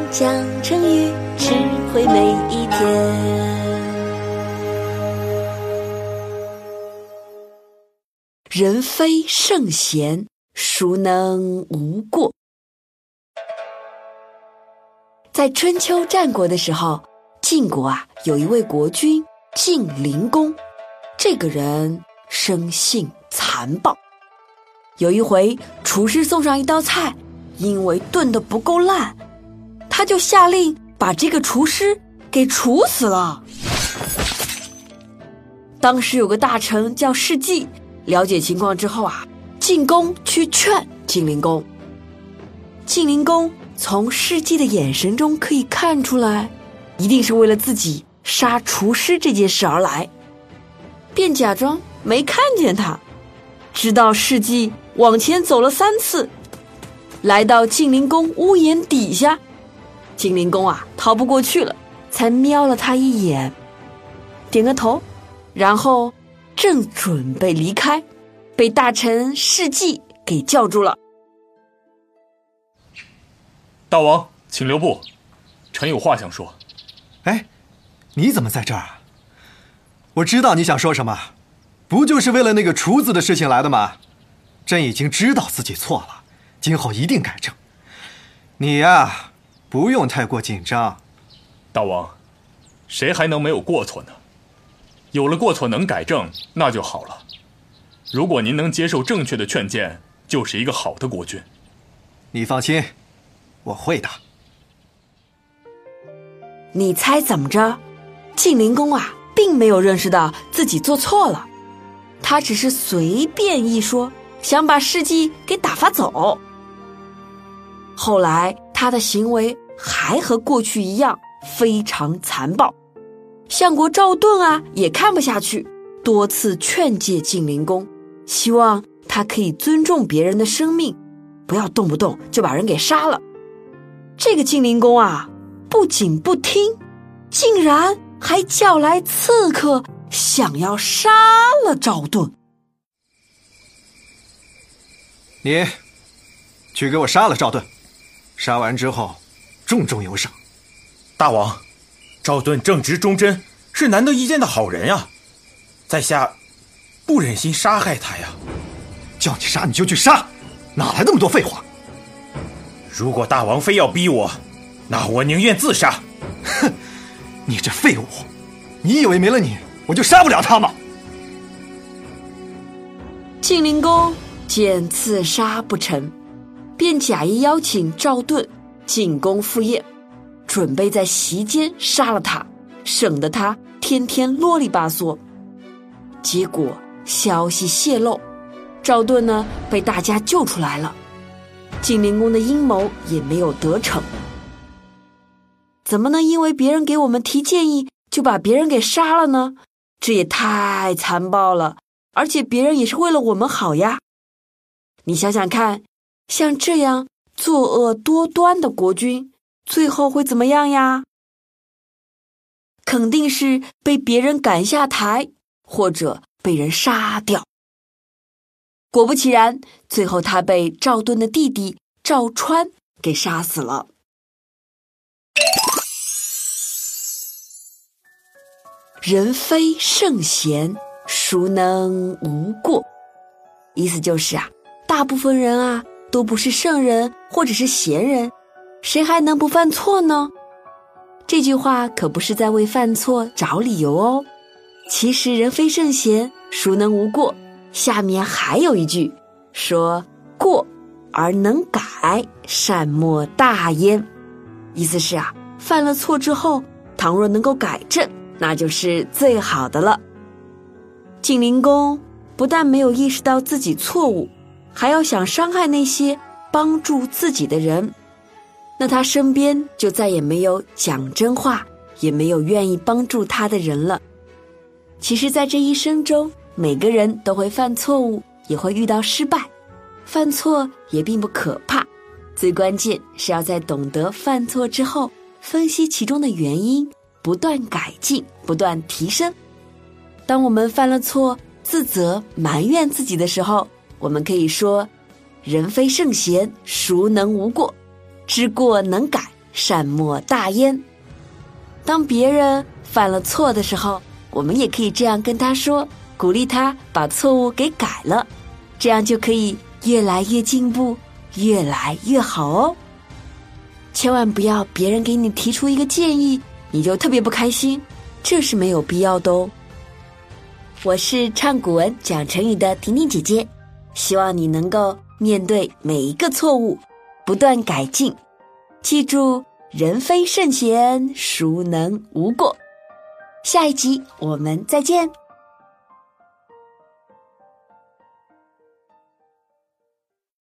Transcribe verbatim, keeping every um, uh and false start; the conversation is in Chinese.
讲成语，智慧每一天。人非圣贤，孰能无过？在春秋战国的时候，晋国啊有一位国君晋灵公，这个人生性残暴。有一回，厨师送上一道菜，因为炖得不够烂，他就下令把这个厨师给处死了。当时有个大臣叫士稷，了解情况之后啊，进宫去劝晋灵公。晋灵公从士稷的眼神中可以看出来，一定是为了自己杀厨师这件事而来，便假装没看见他，直到士稷往前走了三次，来到晋灵公屋檐底下，晋灵公啊逃不过去了，才瞄了他一眼，点个头，然后正准备离开，被大臣士稷给叫住了。 大王，请留步，臣有话想说。 哎，你怎么在这儿啊？我知道你想说什么，不就是为了那个厨子的事情来的吗？朕已经知道自己错了，今后一定改正。你呀，不用太过紧张。 大王，谁还能没有过错呢？有了过错能改正，那就好了。如果您能接受正确的劝谏，就是一个好的国君。 你放心，我会的。 你猜怎么着？晋灵公啊，并没有认识到自己做错了，他只是随便一说，想把士稷给打发走。后来他的行为还和过去一样，非常残暴。相国赵盾啊也看不下去，多次劝诫晋灵公，希望他可以尊重别人的生命，不要动不动就把人给杀了。这个晋灵公啊，不仅不听，竟然还叫来刺客，想要杀了赵盾。 你去给我杀了赵盾，杀完之后重重有赏。 大王，赵盾正直忠贞，是难得一见的好人呀，在下不忍心杀害他呀。 叫你杀你就去杀，哪来那么多废话？ 如果大王非要逼我，那我宁愿自杀。 哼，你这废物，你以为没了你我就杀不了他吗？ 晋灵公见刺杀不成，便假意邀请赵盾进宫赴宴，准备在席间杀了他，省得他天天啰里吧嗦。结果消息泄露，赵盾呢被大家救出来了，晋灵公的阴谋也没有得逞。怎么能因为别人给我们提建议就把别人给杀了呢？这也太残暴了，而且别人也是为了我们好呀。你想想看，像这样作恶多端的国君，最后会怎么样呀？肯定是被别人赶下台，或者被人杀掉。果不其然，最后他被赵盾的弟弟赵川给杀死了。人非圣贤，孰能无过？意思就是啊，大部分人啊都不是圣人或者是贤人，谁还能不犯错呢？这句话可不是在为犯错找理由哦。其实人非圣贤，孰能无过？下面还有一句说，过而能改，善莫大焉。意思是啊，犯了错之后，倘若能够改正，那就是最好的了。晋灵公不但没有意识到自己错误，还要想伤害那些帮助自己的人，那他身边就再也没有讲真话，也没有愿意帮助他的人了。其实在这一生中，每个人都会犯错误，也会遇到失败，犯错也并不可怕，最关键是要在懂得犯错之后，分析其中的原因，不断改进，不断提升。当我们犯了错，自责埋怨自己的时候，我们可以说，人非圣贤，孰能无过？知过能改， 善莫大焉。当别人犯了错的时候，我们也可以这样跟他说，鼓励他把错误给改了，这样就可以越来越进步，越来越好哦。千万不要别人给你提出一个建议，你就特别不开心，这是没有必要的哦。我是唱古文讲成语的婷婷姐姐，希望你能够面对每一个错误，不断改进。记住，人非圣贤，孰能无过？下一集我们再见。